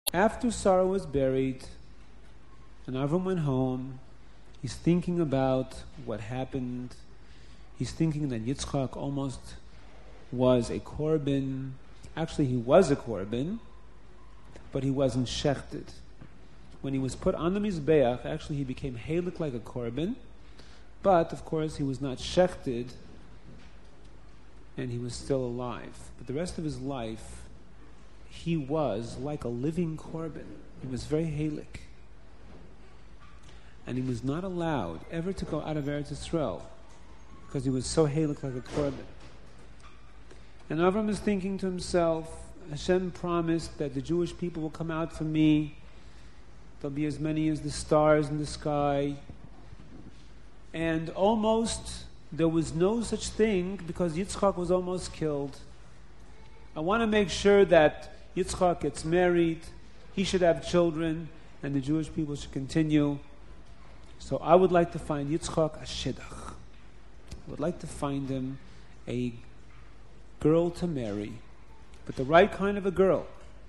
After Sarah was buried and Avram went home, he's thinking about what happened. He's thinking that Yitzchak almost was a korban. Actually, he was a korban, but he wasn't shechted. When he was put on the Mizbeach, actually he became halik like a korban, but of course he was not shechted, and he was still alive. But the rest of his life, he was like a living korban. He was very halik. And he was not allowed ever to go out of Eretz Yisrael, because he was so halik like a korban. And Avram is thinking to himself, Hashem promised that the Jewish people will come out for me. There'll be as many as the stars in the sky. And almost there was no such thing, because Yitzchak was almost killed. I want to make sure that Yitzchak gets married, he should have children, and the Jewish people should continue. So I would like to find Yitzchak a shidduch. I would like to find him a girl to marry, but the right kind of a girl.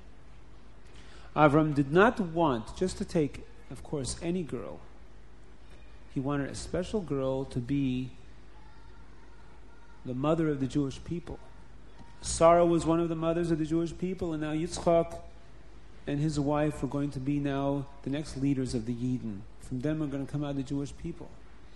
Avram did not want just to take, of course, any girl. He wanted a special girl to be the mother of the Jewish people. Sarah was one of the mothers of the Jewish people, and now Yitzchak and his wife were going to be now the next leaders of the Yidden. From them are going to come out the Jewish people.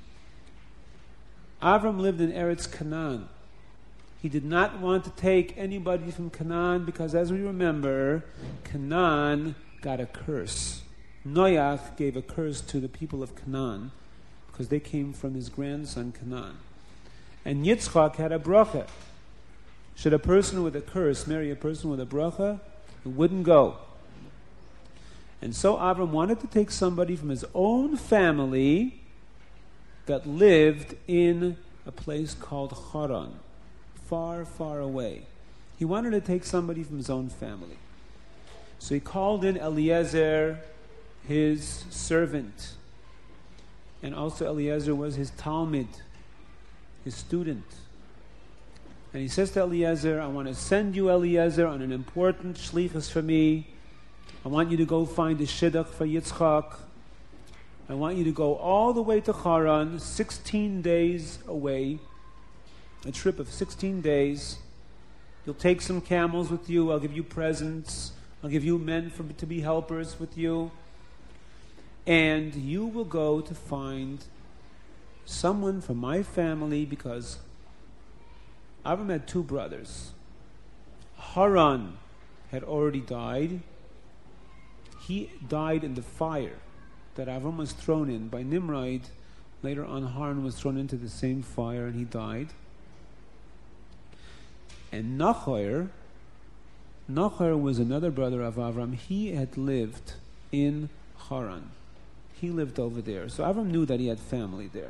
Avram lived in Eretz Canaan. He did not want to take anybody from Canaan, because as we remember, Canaan got a curse. Noach gave a curse to the people of Canaan because they came from his grandson Canaan. And Yitzchak had a bracha. Should a person with a curse marry a person with a bracha? It wouldn't go. And so Avram wanted to take somebody from his own family that lived in a place called Haran, far, far away. He wanted to take somebody from his own family. So he called in Eliezer, his servant. And also Eliezer was his Talmud, his student. And he says to Eliezer, I want to send you, Eliezer, on an important shlichus for me. I want you to go find a shidduch for Yitzchak. I want you to go all the way to Haran, 16 days away, a trip of 16 days. You'll take some camels with you. I'll give you presents. I'll give you men to be helpers with you. And you will go to find someone from my family, because Avram had two brothers. Haran had already died. He died in the fire that Avram was thrown in by Nimrod. Later on, Haran was thrown into the same fire and he died. And Nachor was another brother of Avram. He had lived in Haran. He lived over there. So Avram knew that he had family there.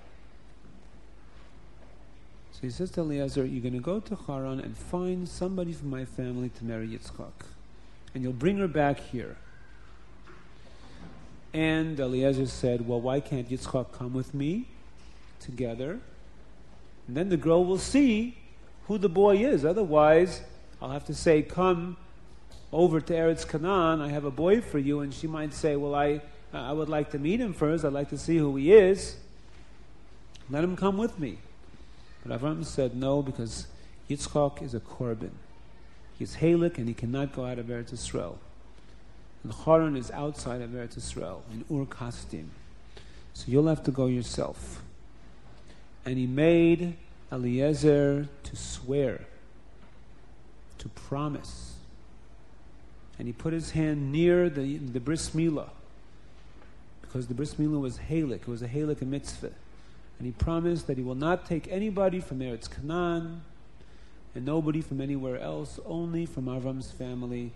So he says to Eliezer, you're going to go to Haran and find somebody from my family to marry Yitzchak. And you'll bring her back here. And Eliezer said, well, why can't Yitzchak come with me together? And then the girl will see who the boy is. Otherwise, I'll have to say, come over to Eretz Canaan. I have a boy for you. And she might say, well, I would like to meet him first. I'd like to see who he is. Let him come with me. But Avram said no, because Yitzchak is a korban. He's halik and he cannot go out of Eretz Yisrael. And Haran is outside of Eretz Yisrael, in Ur Kasdim. So you'll have to go yourself. And he made Eliezer to swear, to promise. And he put his hand near the bris milah, because the bris milah was halik. It was a halik, a mitzvah. And he promised that he will not take anybody from Eretz Canaan and nobody from anywhere else, only from Avram's family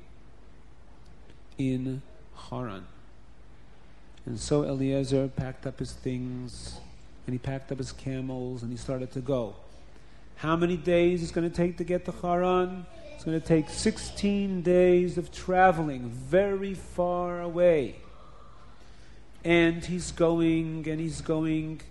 in Haran. And so Eliezer packed up his things, and he packed up his camels, and he started to go. How many days is it going to take to get to Haran? It's going to take 16 days of traveling, very far away. And he's going, and he's going.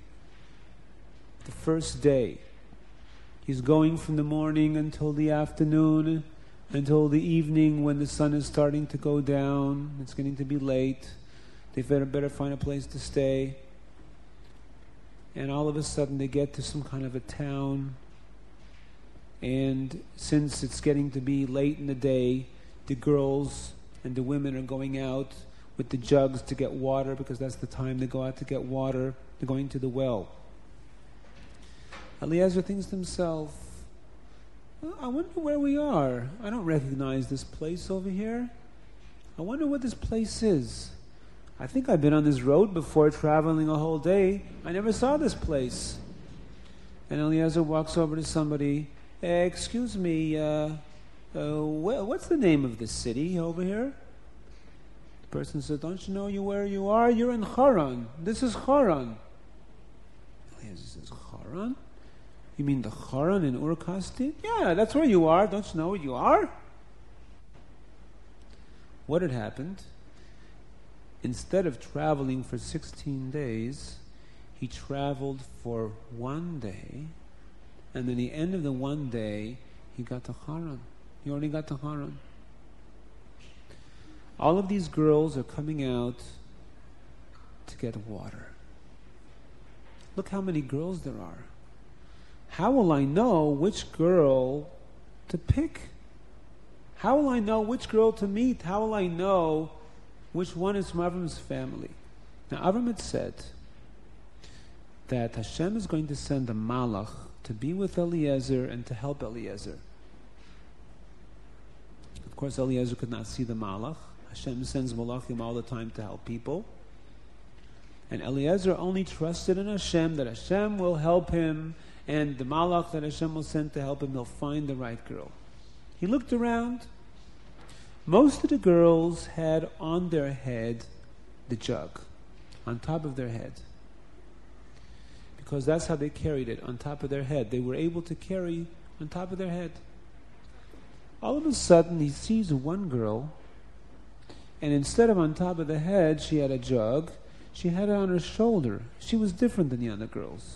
The first day, he's going from the morning until the afternoon, until the evening when the sun is starting to go down. It's getting to be late. They better find a place to stay. And all of a sudden they get to some kind of a town. And since it's getting to be late in the day, the girls and the women are going out with the jugs to get water, because that's the time they go out to get water. They're going to the well. Eliezer thinks to himself, I wonder where we are. I don't recognize this place over here. I wonder what this place is. I think I've been on this road before, traveling a whole day. I never saw this place. And Eliezer walks over to somebody. Excuse me, what's the name of this city over here? The person said, don't you know where you are? You're in Haran. This is Haran. Eliezer says, Haran? You mean the Haran in Ur-Kasdim? Yeah, that's where you are. Don't you know where you are? What had happened? Instead of traveling for 16 days, he traveled for one day, and at the end of the one day, he got to Haran. He already got to Haran. All of these girls are coming out to get water. Look how many girls there are. How will I know which girl to pick? How will I know which girl to meet? How will I know which one is from Avram's family? Now, Avram had said that Hashem is going to send a malach to be with Eliezer and to help Eliezer. Of course, Eliezer could not see the malach. Hashem sends malachim all the time to help people. And Eliezer only trusted in Hashem, that Hashem will help him, and the malach that Hashem will send to help him, he'll find the right girl. He looked around. Most of the girls had on their head the jug, on top of their head. Because that's how they carried it, on top of their head. They were able to carry on top of their head. All of a sudden, he sees one girl, and instead of on top of the head, she had a jug. She had it on her shoulder. She was different than the other girls.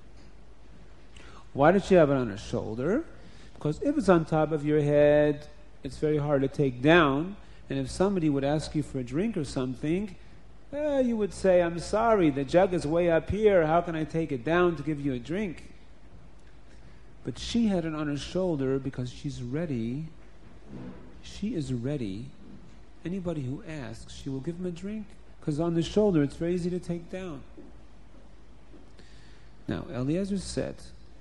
Why did she have it on her shoulder? Because if it's on top of your head, it's very hard to take down. And if somebody would ask you for a drink or something, you would say, I'm sorry, the jug is way up here. How can I take it down to give you a drink? But she had it on her shoulder because she's ready. She is ready. Anybody who asks, she will give him a drink. Because on the shoulder, it's very easy to take down. Now, Eliezer said,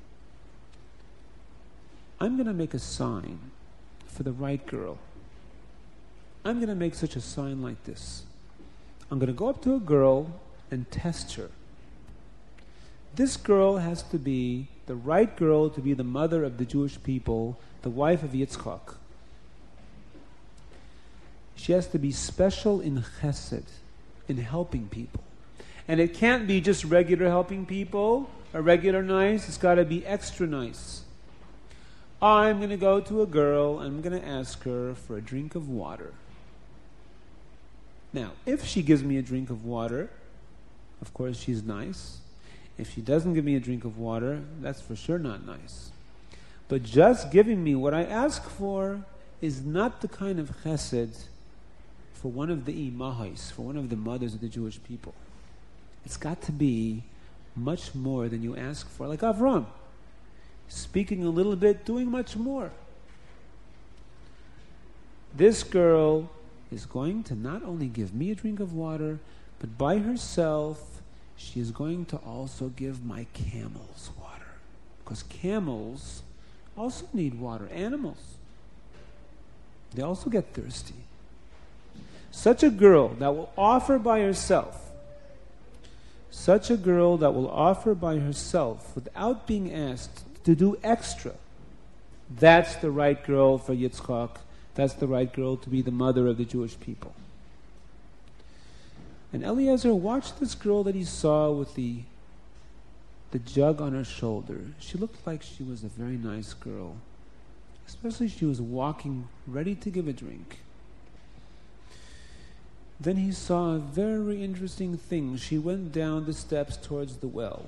I'm going to make a sign for the right girl. I'm going to make such a sign like this. I'm going to go up to a girl and test her. This girl has to be the right girl to be the mother of the Jewish people, the wife of Yitzchak. She has to be special in chesed, in helping people. And it can't be just regular helping people, or regular nice. It's got to be extra nice. I'm going to go to a girl and I'm going to ask her for a drink of water. Now, if she gives me a drink of water, of course she's nice. If she doesn't give me a drink of water, that's for sure not nice. But just giving me what I ask for is not the kind of chesed for one of the imahos, for one of the mothers of the Jewish people. It's got to be much more than you ask for, like Avram. Speaking a little bit, doing much more. This girl is going to not only give me a drink of water, but by herself, she is going to also give my camels water. Because camels also need water. Animals. They also get thirsty. Such a girl that will offer by herself, without being asked to do extra, that's the right girl for Yitzchak. That's the right girl to be the mother of the Jewish people. And Eliezer watched this girl that he saw with the jug on her shoulder. She looked like she was a very nice girl. Especially she was walking ready to give a drink. Then he saw a very interesting thing. She went down the steps towards the well.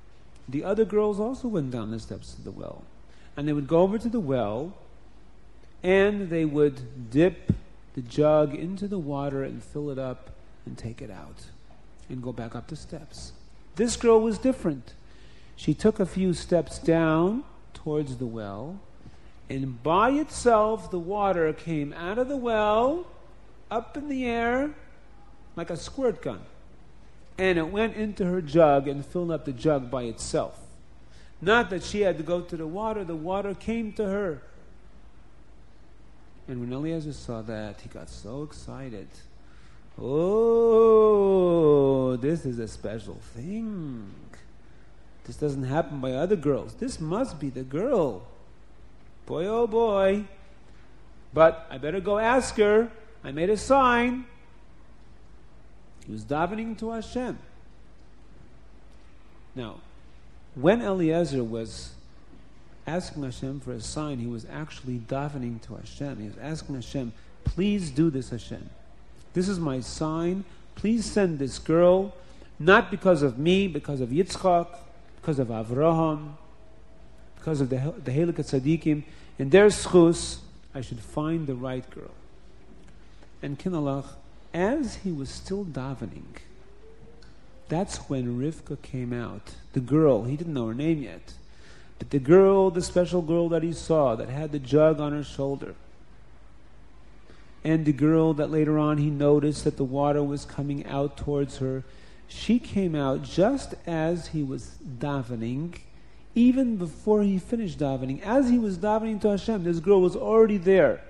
The other girls also went down the steps to the well. And they would go over to the well, and they would dip the jug into the water and fill it up and take it out and go back up the steps. This girl was different. She took a few steps down towards the well, and by itself the water came out of the well, up in the air, like a squirt gun. And it went into her jug and filled up the jug by itself. Not that she had to go to the water came to her. And when Eliezer saw that, he got so excited. Oh, this is a special thing. This doesn't happen by other girls. This must be the girl. Boy, oh boy. But I better go ask her. I made a sign. He was davening to Hashem. Now, when Eliezer was asking Hashem for a sign, he was actually davening to Hashem. He was asking Hashem, please do this, Hashem. This is my sign. Please send this girl, not because of me, because of Yitzchak, because of Avraham, because of the Heilige Tzadikim. In their schus, I should find the right girl. And Kinalach, as he was still davening, that's when Rivka came out. The girl, he didn't know her name yet, but the girl, the special girl that he saw, that had the jug on her shoulder. And the girl that later on he noticed that the water was coming out towards her, she came out just as he was davening, even before he finished davening. As he was davening to Hashem, this girl was already there.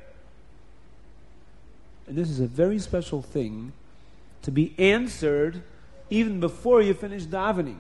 And this is a very special thing, to be answered even before you finish davening.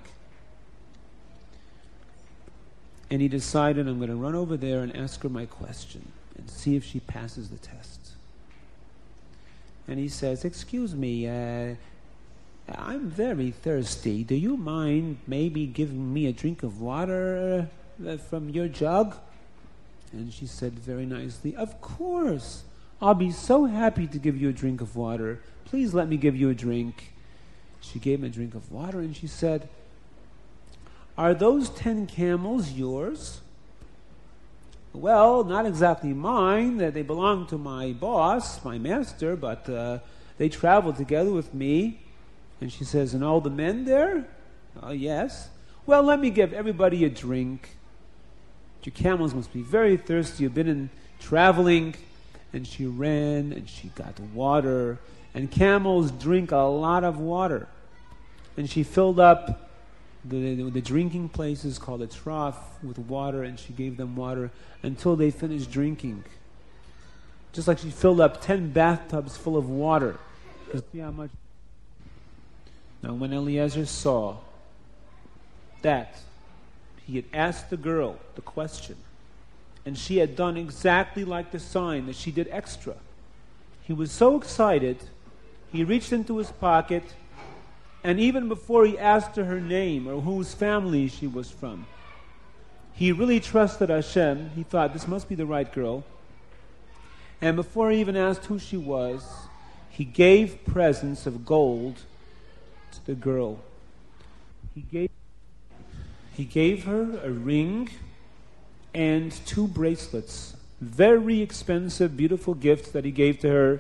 And he decided, I'm going to run over there and ask her my question and see if she passes the test. And he says, excuse me, I'm very thirsty. Do you mind maybe giving me a drink of water from your jug? And she said very nicely, of course. I'll be so happy to give you a drink of water. Please let me give you a drink. She gave him a drink of water and she said, are those 10 camels yours? Well, not exactly mine. They belong to my boss, my master, but they traveled together with me. And she says, and all the men there? Oh, yes. Well, let me give everybody a drink. Your camels must be very thirsty. You've been traveling. And she ran and she got water. And camels drink a lot of water. And she filled up the drinking places called a trough with water, and she gave them water until they finished drinking. Just like she filled up 10 bathtubs full of water. See how much. Now when Eliezer saw that he had asked the girl the question, and she had done exactly like the sign, that she did extra, he was so excited, he reached into his pocket, and even before he asked her name or whose family she was from, he really trusted Hashem. He thought, this must be the right girl. And before he even asked who she was, he gave presents of gold to the girl. He gave her a ring and 2 bracelets. Very expensive, beautiful gifts that he gave to her.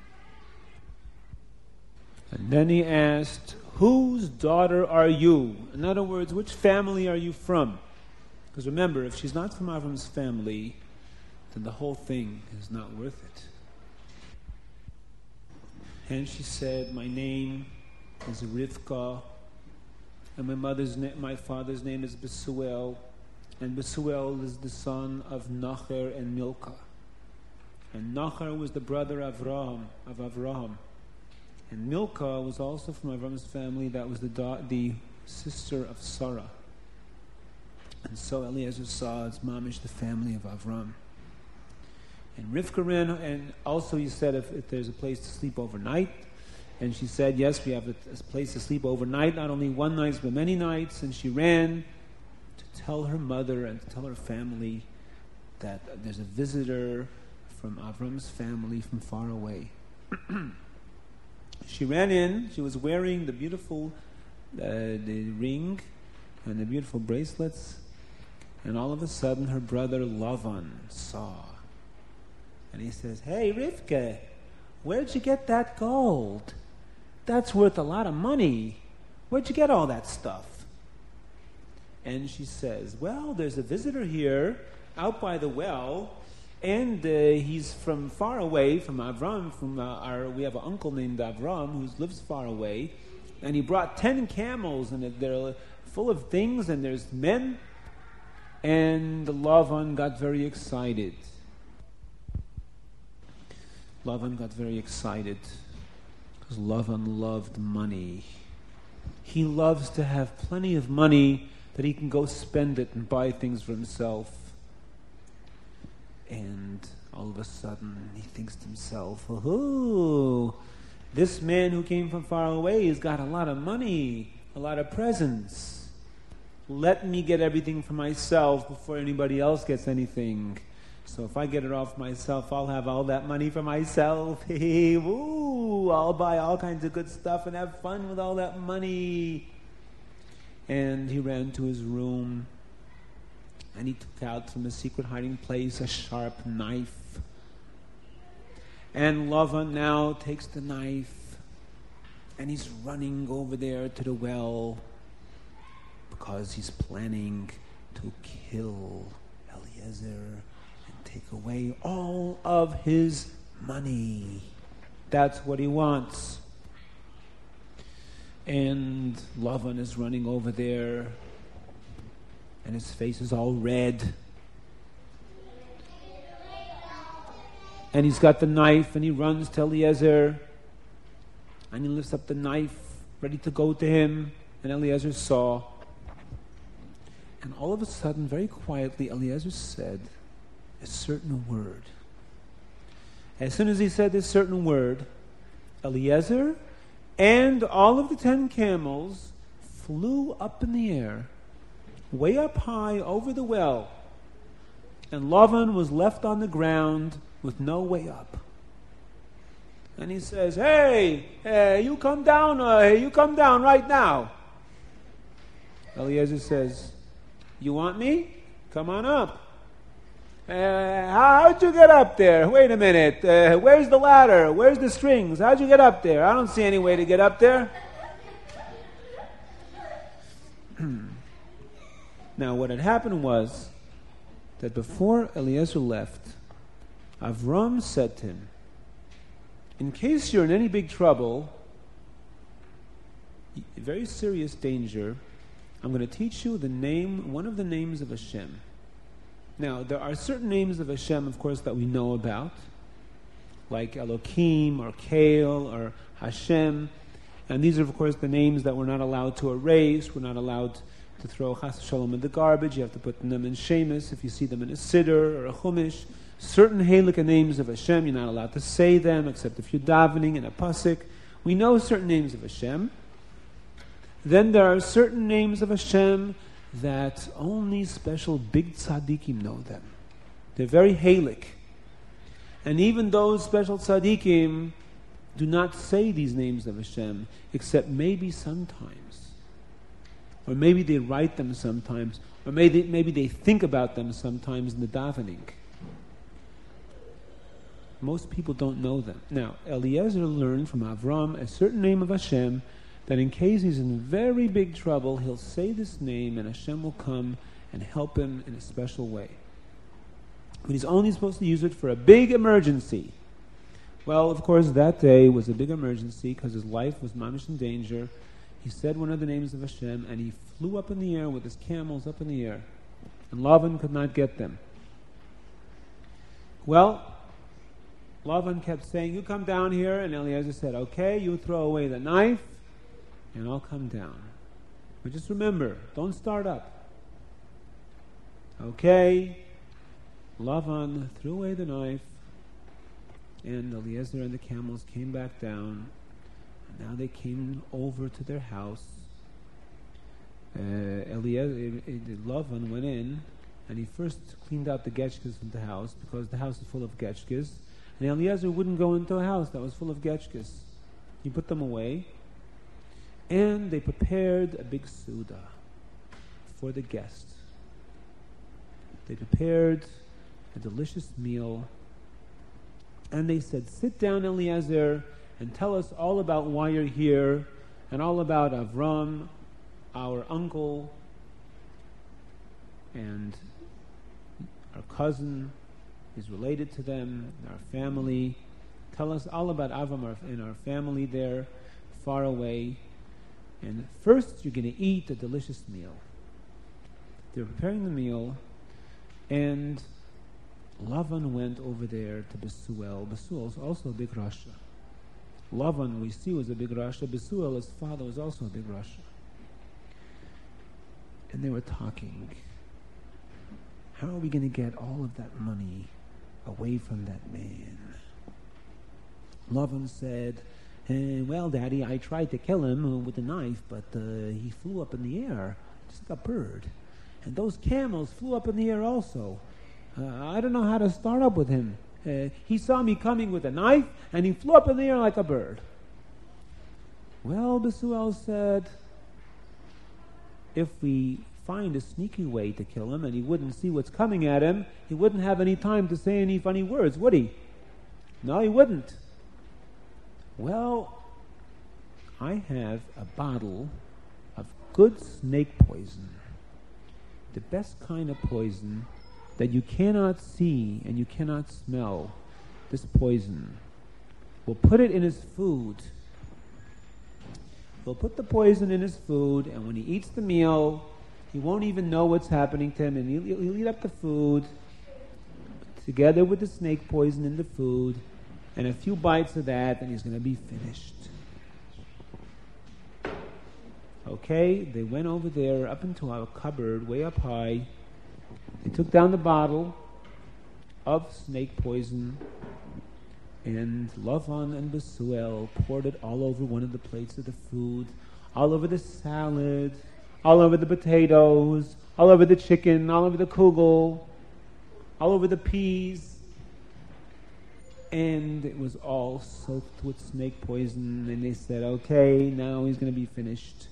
And then he asked, whose daughter are you? In other words, which family are you from? Because remember, if she's not from Avram's family, then the whole thing is not worth it. And she said, my name is Rivka, and my father's name is Besuel, and Besuel is the son of Nachar and Milcah. And Nachar was the brother of Avraham. And Milcah was also from Avram's family. That was the sister of Sarah. And so Eliezer saw as mamish the family of Avram. And Rivka ran, and also he said if there's a place to sleep overnight. And she said, yes, we have a place to sleep overnight, not only one night, but many nights. And she ran to tell her mother and to tell her family that there's a visitor from Avram's family from far away. She ran in. She was wearing the beautiful the ring and the beautiful bracelets. And all of a sudden, her brother Lavan saw. And he says, "Hey, Rivka, where'd you get that gold? That's worth a lot of money. Where'd you get all that stuff?" And she says, "Well, there's a visitor here out by the well, and he's from far away, from Avram, we have an uncle named Avram who lives far away, and he brought 10 camels, and they're full of things, and there's men." And Lavan got very excited. Lavan got very excited because Lavan loved money. He loves to have plenty of money that he can go spend it and buy things for himself. And all of a sudden he thinks to himself, "Oh, this man who came from far away has got a lot of money, a lot of presents. Let me get everything for myself before anybody else gets anything. So if I get it all for myself, I'll have all that money for myself. Hey, woo! I'll buy all kinds of good stuff and have fun with all that money." And he ran to his room, and he took out from a secret hiding place a sharp knife. And Lavan now takes the knife, and he's running over there to the well because he's planning to kill Eliezer and take away all of his money. That's what he wants. And Lavan is running over there, and his face is all red. And he's got the knife, and he runs to Eliezer, and he lifts up the knife, ready to go to him, and Eliezer saw. And all of a sudden, very quietly, Eliezer said a certain word. As soon as he said this certain word, Eliezer and all of the 10 camels flew up in the air, way up high over the well, and Lavan was left on the ground with no way up. And he says, hey, you come down right now." Eliezer says, "You want me? Come on up." "How'd you get up there? Wait a minute. Where's the ladder? Where's the strings? How'd you get up there? I don't see any way to get up there." Now, what had happened was that before Eliezer left, Avram said to him, "In case you're in any big trouble, very serious danger, I'm going to teach you one of the names of Hashem." Now, there are certain names of Hashem, of course, that we know about, like Elokim or Kael or Hashem. And these are, of course, the names that we're not allowed to erase. We're not allowed to throw Chas Shalom in the garbage. You have to put them in Shemus if you see them in a Siddur or a Chumash. Certain Halakha names of Hashem, you're not allowed to say them except if you're davening in a pasuk. We know certain names of Hashem. Then there are certain names of Hashem that only special big tzaddikim know them. They're very halik. And even those special tzaddikim do not say these names of Hashem, except maybe sometimes. Or maybe they write them sometimes, or maybe they think about them sometimes in the davening. Most people don't know them. Now, Eliezer learned from Avram a certain name of Hashem, that in case he's in very big trouble, he'll say this name and Hashem will come and help him in a special way. But he's only supposed to use it for a big emergency. Well, of course, that day was a big emergency because his life was mamish in danger. He said one of the names of Hashem, and he flew up in the air with his camels up in the air. And Lavan could not get them. Well, Lavan kept saying, "You come down here," and Eliezer said, "Okay, you throw away the knife, and I'll come down. But just remember, don't start up." Okay. Lavan threw away the knife, and Eliezer and the camels came back down. And now they came over to their house. Lavan went in, and he first cleaned out the getchkes of the house, because the house is full of getchkes. And Eliezer wouldn't go into a house that was full of getchkes. He put them away. And they prepared a big Suda for the guest. They prepared a delicious meal, And they said, sit down, Eliezer, and tell us all about why you're here, and all about Avram, our uncle, and our cousin is related to them, our family. Tell us all about Avram and our family there, far away. And first you're going to eat a delicious meal. They're preparing the meal, and Lavan went over there to Besuel. Besuel is also a big Rasha. Lavan, we see, was a big Rasha. Besuel, his father, was also a big Rasha. And they were talking. How are we going to get all of that money away from that man? Lavan said, well, Daddy, I tried to kill him with a knife, but he flew up in the air, just like a bird. And those camels flew up in the air also. I don't know how to start up with him. He saw me coming with a knife, and he flew up in the air like a bird. Well, Besuel said, if we find a sneaky way to kill him and he wouldn't see what's coming at him, he wouldn't have any time to say any funny words, would he? No, he wouldn't. Well, I have a bottle of good snake poison. The best kind of poison that you cannot see and you cannot smell. This poison. We'll put it in his food. We'll put the poison in his food, and when he eats the meal, he won't even know what's happening to him, and he'll eat up the food together with the snake poison in the food, and a few bites of that, and he's going to be finished. Okay, they went over there up into our cupboard way up high. They took down the bottle of snake poison, and Lavan and Besuel poured it all over one of the plates of the food, all over the salad, all over the potatoes, all over the chicken, all over the kugel, all over the peas. And it was all soaked with snake poison, and they said, okay, now he's going to be finished.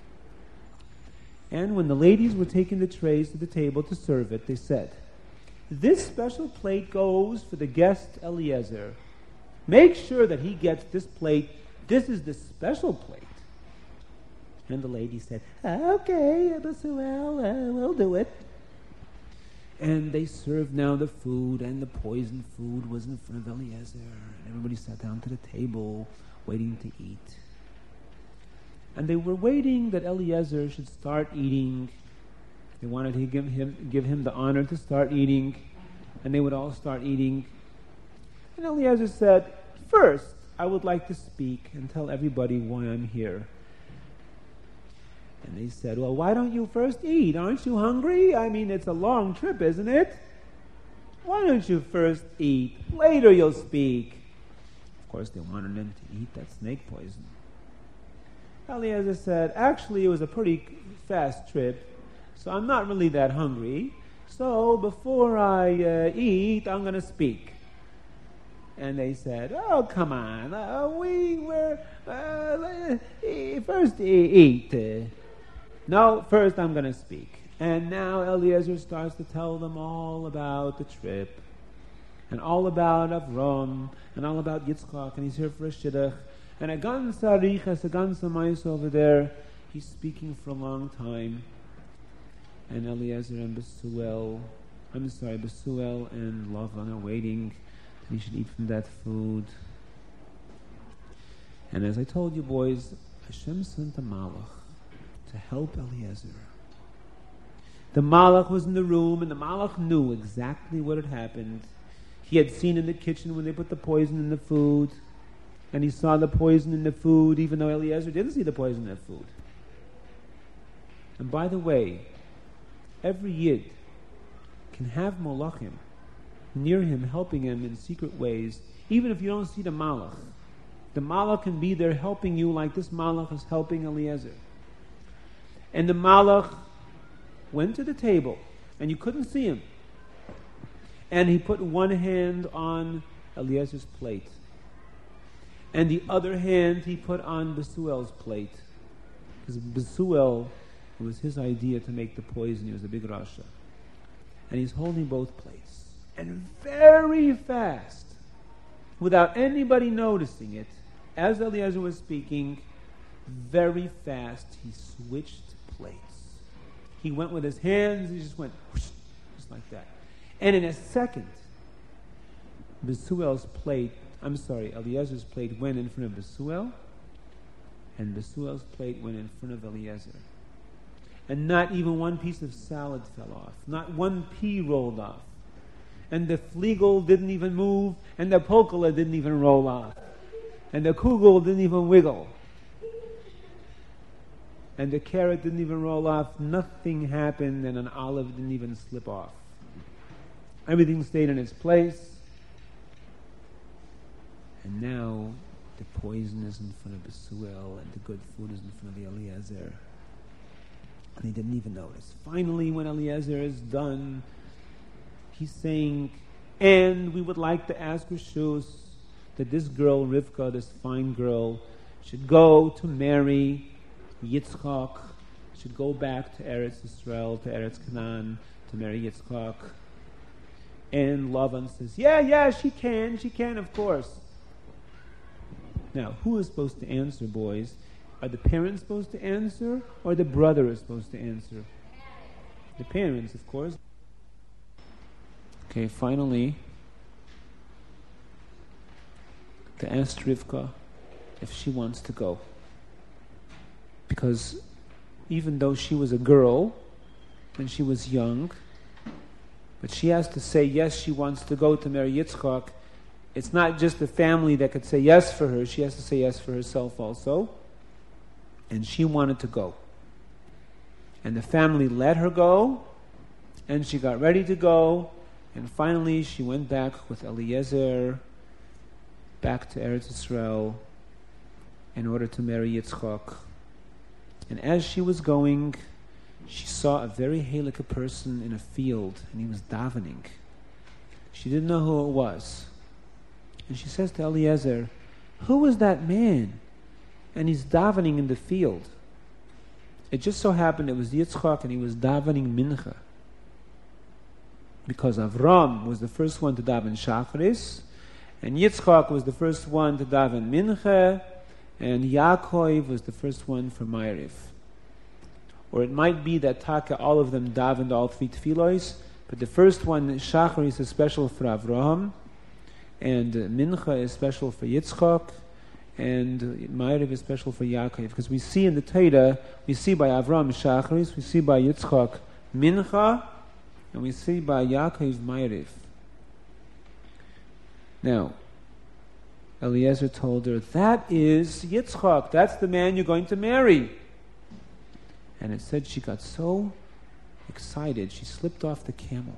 And when the ladies were taking the trays to the table to serve it, they said, this special plate goes for the guest Eliezer. Make sure that he gets this plate. This is the special plate. And the lady said, okay, Besuel, we'll do it. And they served now the food, and the poisoned food was in front of Eliezer. And everybody sat down to the table, waiting to eat. And they were waiting that Eliezer should start eating. They wanted to give him the honor to start eating, and they would all start eating. And Eliezer said, first, I would like to speak and tell everybody why I'm here. And they said, well, why don't you first eat? Aren't you hungry? I mean, it's a long trip, isn't it? Why don't you first eat? Later you'll speak. Of course, they wanted him to eat that snake poison. Eliezer said, actually, it was a pretty fast trip, so I'm not really that hungry. So before I eat, I'm going to speak. And they said, oh, come on, first eat. No, first I'm going to speak. And now Eliezer starts to tell them all about the trip, and all about Avram, and all about Yitzchak, and he's here for a shidduch. And a ganze arichas, a ganze mais over there, he's speaking for a long time. And Eliezer and Besuel and Lavan are waiting. He should eat from that food. And as I told you boys, Hashem sent a malach to help Eliezer. The malach was in the room, and the malach knew exactly what had happened. He had seen in the kitchen when they put the poison in the food, and he saw the poison in the food, even though Eliezer didn't see the poison in the food. And by the way, every yid can have malachim near him, helping him in secret ways, even if you don't see the malach. The malach can be there helping you like this malach is helping Eliezer. And the malach went to the table, and you couldn't see him. And he put one hand on Eliezer's plate, and the other hand he put on Besuel's plate. Because Besuel, it was his idea to make the poison. He was a big Rasha. And he's holding both plates. And very fast, without anybody noticing it, as Eliezer was speaking, very fast he switched plates. He went with his hands, he just went whoosh, just like that. And in a second, Eliezer plate went in front of Besuel, and Besuel's plate went in front of Eliezer. And not even one piece of salad fell off. Not one pea rolled off. And the fliegel didn't even move, and the polkala didn't even roll off. And the kugel didn't even wiggle. And the carrot didn't even roll off. Nothing happened, and an olive didn't even slip off. Everything stayed in its place. And now the poison is in front of Besuel, and the good food is in front of Eliezer. And he didn't even notice. Finally, when Eliezer is done, he's saying, and we would like to ask Rishus that this girl, Rivka, this fine girl, should go to marry Yitzchak, should go back to Eretz Israel, to Eretz Canaan, to marry Yitzchak. And Lavan says, yeah, she can, of course. Now, who is supposed to answer, boys? Are the parents supposed to answer, or the brother is supposed to answer? The parents, of course. Okay, finally, to ask Rivka if she wants to go. Because even though she was a girl, and she was young, but she has to say yes, she wants to go to marry Yitzchak. It's not just the family that could say yes for her, she has to say yes for herself also. And she wanted to go. And the family let her go, and she got ready to go, and finally she went back with Eliezer back to Eretz Israel in order to marry Yitzchak. And as she was going, she saw a very halakha person in a field, and he was davening. She didn't know who it was. And she says to Eliezer, "Who is that man?" And he's davening in the field. It just so happened it was Yitzchak, and he was davening mincha. Because Avram was the first one to daven Shacharis, and Yitzchak was the first one to daven mincha, and Yaakov was the first one for Ma'ariv. Or it might be that Taka, all of them davened all three tefillos, but the first one, Shacharis, is special for Avraham, and mincha is special for Yitzchak, and Ma'ariv is special for Yaakov. Because we see in the Torah, we see by Avram Shacharis, we see by Yitzchak mincha, and we see by Yaakov Ma'ariv. Now, Eliezer told her, that is Yitzchak, that's the man you're going to marry. And it said she got so excited, she slipped off the camel.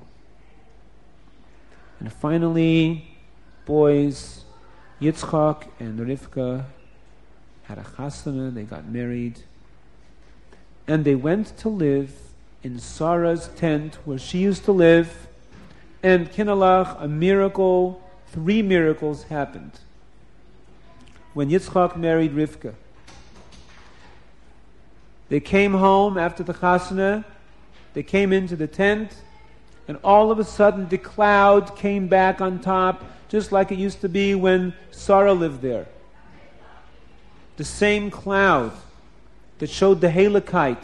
And finally, boys, Yitzchak and Rivka had a chasana, they got married, and they went to live in Sarah's tent where she used to live, and Kinalach, a miracle, 3 miracles happened. When Yitzchak married Rivka, they came home after the chasana, they came into the tent, and all of a sudden the cloud came back on top, just like it used to be when Sarah lived there. The same cloud that showed the halakite,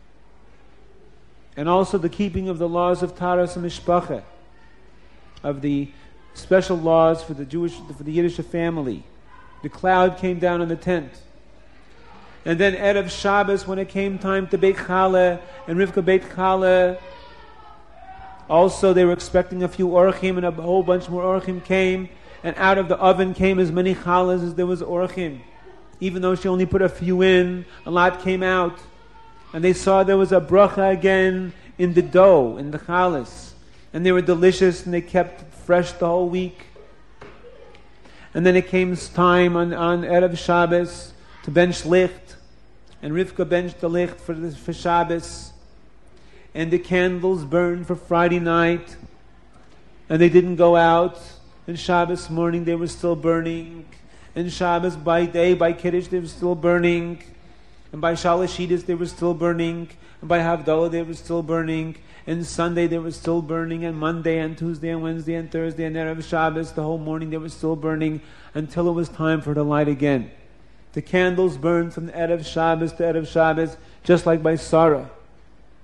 and also the keeping of the laws of Taras and Mishpacha, of the special laws for the Yiddish family. The cloud came down on the tent. And then Erev Shabbos, when it came time to Beit Chaleh, and Rivka Beit Chaleh, also they were expecting a few orchim, and a whole bunch more orchim came, and out of the oven came as many challahs as there was orchim. Even though she only put a few in, a lot came out. And they saw there was a bracha again in the dough, in the challahs. And they were delicious, and they kept fresh the whole week. And then it came time on Erev Shabbos to bench licht, and Rivka benched the licht for Shabbos, and the candles burned for Friday night, and they didn't go out, and Shabbos morning they were still burning, and Shabbos by day, by Kiddush, they were still burning, and by Shalashidis they were still burning, and by Havdalah they were still burning, And Sunday they were still burning, and Monday and Tuesday and Wednesday and Thursday and Erev Shabbos, the whole morning they were still burning until it was time for the light again. The candles burned from Erev Shabbos to Erev Shabbos, just like by Sarah.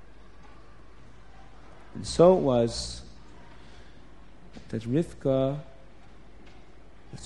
And so it was that Rivka